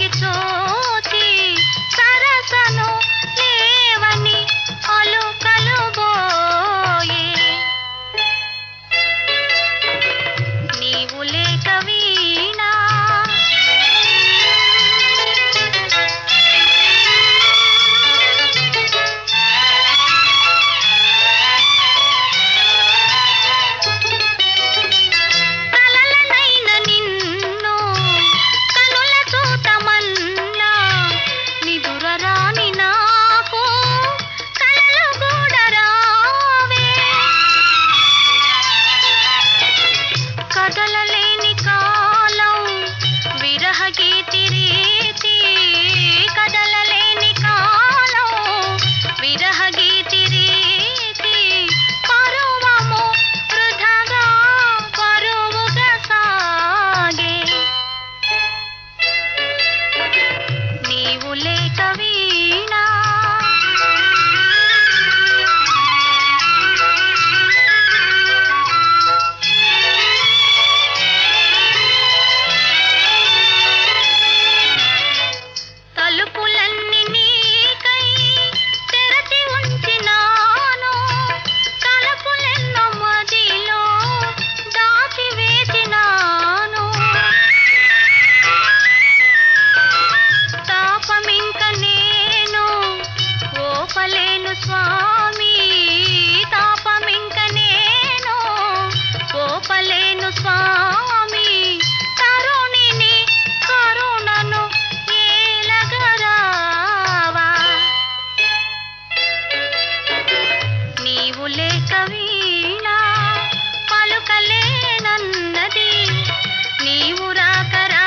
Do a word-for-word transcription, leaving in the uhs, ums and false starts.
చూచి సరసను లేవని అలుకలు బోయే నీవు లేక వీణా కదలలేని కాలం విరహ గీతి రీతి కదలలేని కాలం విరహ గీతి రీతి పరువము వృధగా పరువుగా సాగే నీవు లేక వీణా తలుపులన్నీ నీకై తెరచి ఉంచినాను తలుపులెన్నో మదిలో దాచి వేసినాను తాపమింక నేను ఓపలేను స్వామి తాపమింక నేను ఓపలేను స్వామి తరుణిని కరుణను ఏలగరావా నీవు లేక వీణా పలుకలేనన్నది నీవు రాక